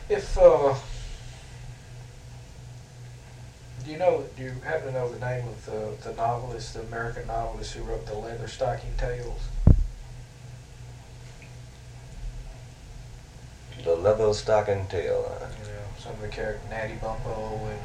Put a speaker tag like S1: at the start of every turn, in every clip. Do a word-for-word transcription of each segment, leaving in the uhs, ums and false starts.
S1: If uh, do you know? Do you happen to know the name of the the novelist, the American novelist who wrote the Leather Stocking Tales?
S2: The leather stocking tail. Uh,
S1: You know, some of the characters, Natty Bumppo and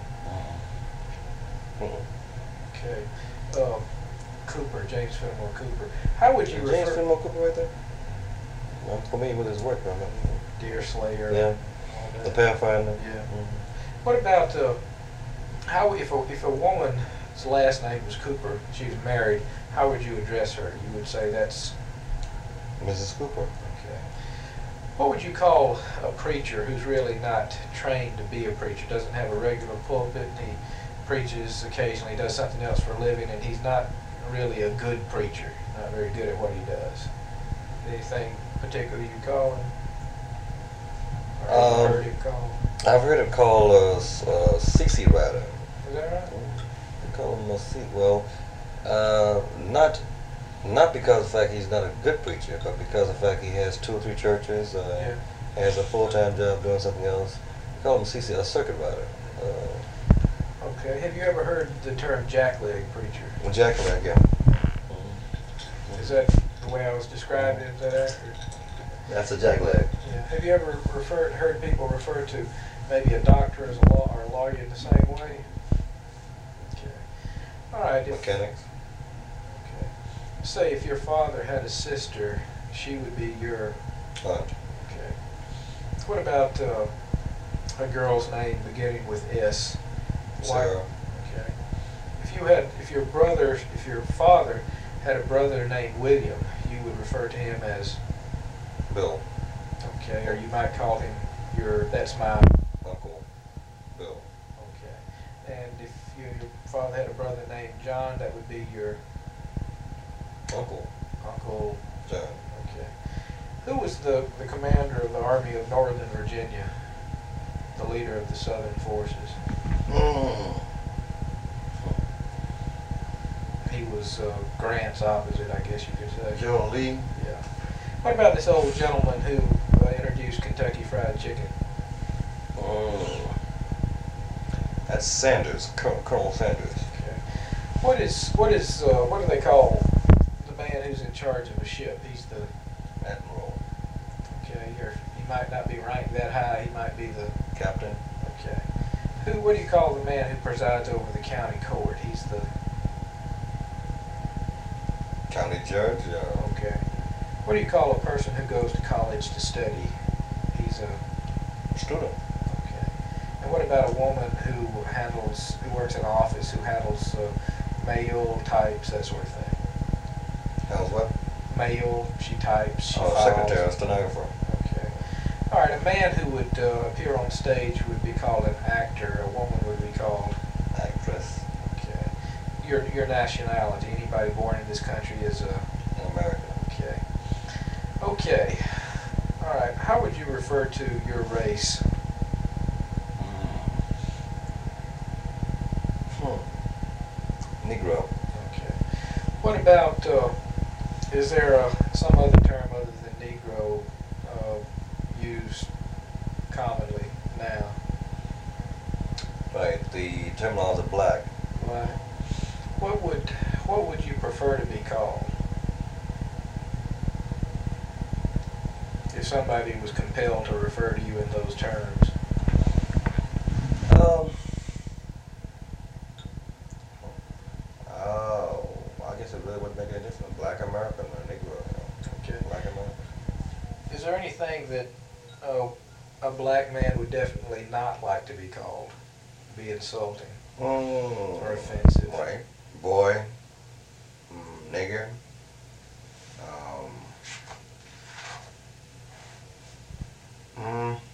S2: hmm.
S1: okay, uh, Cooper, James Fenimore Cooper. How would you
S2: James
S1: refer
S2: Fenimore Cooper right there? I'm familiar with his work, man.
S1: Deer Slayer?
S2: Yeah.
S1: All
S2: The
S1: that?
S2: Pathfinder.
S1: Yeah.
S2: Mm-hmm.
S1: What about uh, how if a, if a woman's last name was Cooper, she was married, how would you address her? You would say that's
S2: Missus Cooper.
S1: okay. What would you call a preacher who's really not trained to be a preacher, doesn't have a regular pulpit, and he preaches occasionally, does something else for a living, and he's not really a good preacher, not very good at what he does? Anything particular you call him? Or have you
S2: Um,
S1: heard him called?
S2: I've heard it called a, s- a sixty rider.
S1: Is that right?
S2: They call him a seat. Well, uh, not not because of the fact he's not a good preacher, but because of the fact he has two or three churches, uh,
S1: Yeah.
S2: has a full time job doing something else. They call him C C, a circuit rider. Uh,
S1: Okay. Have you ever heard the term jackleg preacher?
S2: Jack Leg, yeah.
S1: Is that the way I was described it? Is that accurate?
S2: That's a jack leg.
S1: Yeah. Have you ever referred, heard people refer to maybe a doctor as a law or a lawyer in the same way? Okay. All right. If,
S2: Mechanics.
S1: okay. Say if your father had a sister, she would be your.
S2: Aunt.
S1: Okay. What about uh, a girl's name beginning with S? Why-
S2: Sarah.
S1: Okay. If you had, if your brother, if your father had a brother named William, you would refer to him as,
S2: Bill.
S1: okay, or you might call him your, that's my,
S2: Uncle. Bill.
S1: okay. And if you, your father had a brother named John, that would be your
S2: Uncle.
S1: Uncle,
S2: John.
S1: okay. Who was the, the commander of the Army of Northern Virginia, the leader of the Southern forces?
S2: Mm.
S1: He was uh, Grant's opposite, I guess you could say.
S2: Joe Lee.
S1: Yeah. What about this old gentleman who uh, introduced Kentucky Fried Chicken?
S2: Mm. That's Sanders, Col- Colonel Sanders.
S1: Okay. What is what is uh, what do they call the man who's in charge of a ship? He's the
S2: Admiral.
S1: okay. You're, he might not be ranked that high. He might be the
S2: Captain.
S1: okay. Who? What do you call the man who presides over the county court? He's the
S2: County Judge. Uh,
S1: okay. What do you call a person who goes to college to study? He's a
S2: student.
S1: okay. And what about a woman who handles, who works in an office, who handles uh, mail, types, that sort of thing?
S2: How's what?
S1: Mail, she types, she
S2: Oh,
S1: files.
S2: secretary, stenographer.
S1: Okay. All right, a man who would uh, appear on stage would be called an actor. A woman would be called,
S2: Actress.
S1: okay. Your your nationality. Anybody born in this country is a,
S2: In America.
S1: okay. Okay. All right. How would you refer to your race?
S2: Hmm. Negro.
S1: Okay. What about, uh, is there a, some other term other than Negro uh, used commonly now?
S2: Right. The terminology of black.
S1: Right. What would what would you prefer to be called if somebody was compelled to refer to you in those terms?
S2: Um. Oh, I guess it really wouldn't make any difference. Black American or Negro. You know.
S1: Okay.
S2: Black American.
S1: Is there anything that uh, a black man would definitely not like to be called? Be insulting
S2: Mm.
S1: or offensive?
S2: Right. Boy. Mm, nigger. Um. Mm.